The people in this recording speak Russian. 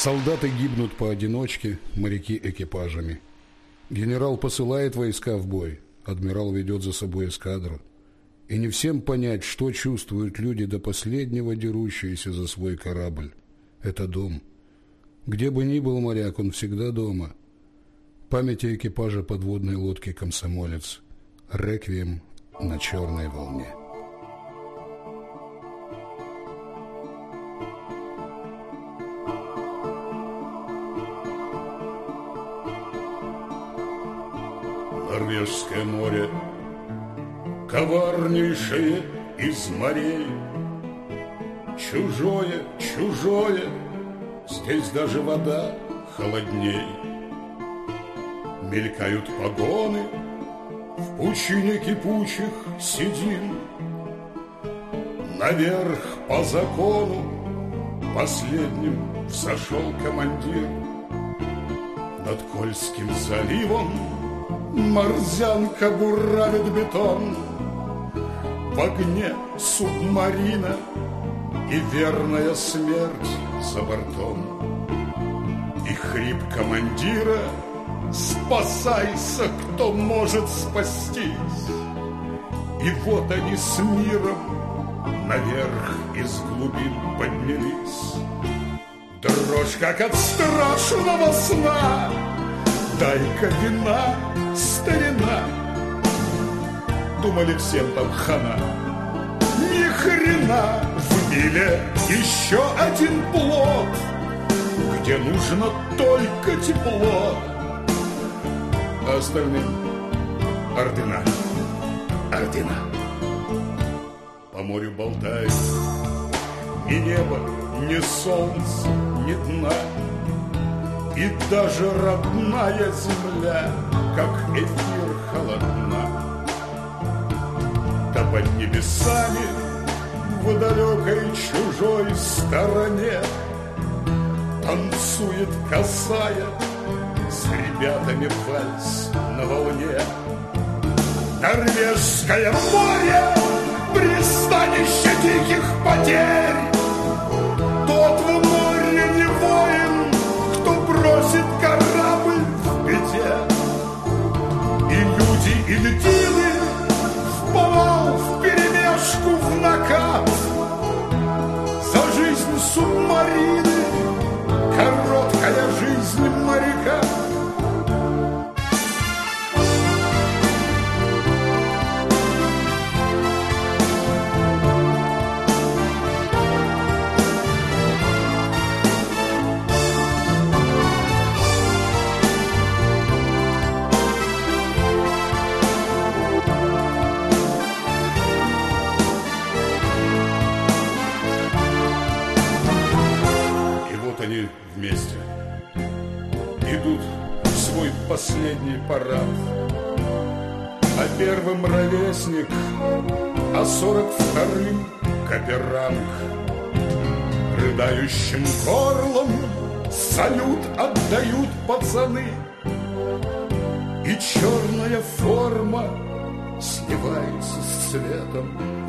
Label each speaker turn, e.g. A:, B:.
A: Солдаты гибнут поодиночке, моряки экипажами. Генерал посылает войска в бой, адмирал ведет за собой эскадру. И не всем понять, что чувствуют люди до последнего, дерущиеся за свой корабль. Это дом. Где бы ни был моряк, он всегда дома. Памяти экипажа подводной лодки «Комсомолец». Реквием на черной волне.
B: Норвежское море, коварнейшее из морей. Чужое, чужое, здесь даже вода холодней. Мелькают погоны, в пучине кипучих седин. Наверх по закону последним взошел командир. Над Кольским заливом морзянка буравит бетон. В огне субмарина и верная смерть за бортом. И хрип командира: спасайся, кто может спастись. И вот они с миром наверх из глубин поднялись. Дрожь, как от страшного сна, дай-ка вина, старина. Думали, всем там хана. Ни хрена, в миле еще один плод, где нужно только тепло, а остальным ордена, ордена. По морю болтает ни небо, ни солнца, ни дна. И даже родная земля, как эфир, холодна. Да под небесами, в далекой чужой стороне, танцует косая с ребятами вальс на волне. Норвежское море, пристанище диких потерь. Тот в море не воин, кто бросит корабль в беде. И люди, и льдины в повал, вперемешку, в накат. За жизнь субмарины короткая жизнь моряка. Они вместе идут в свой последний парад, а первым ровесник, а 42-м каперанг. Рыдающим горлом салют отдают пацаны, и черная форма сливается с цветом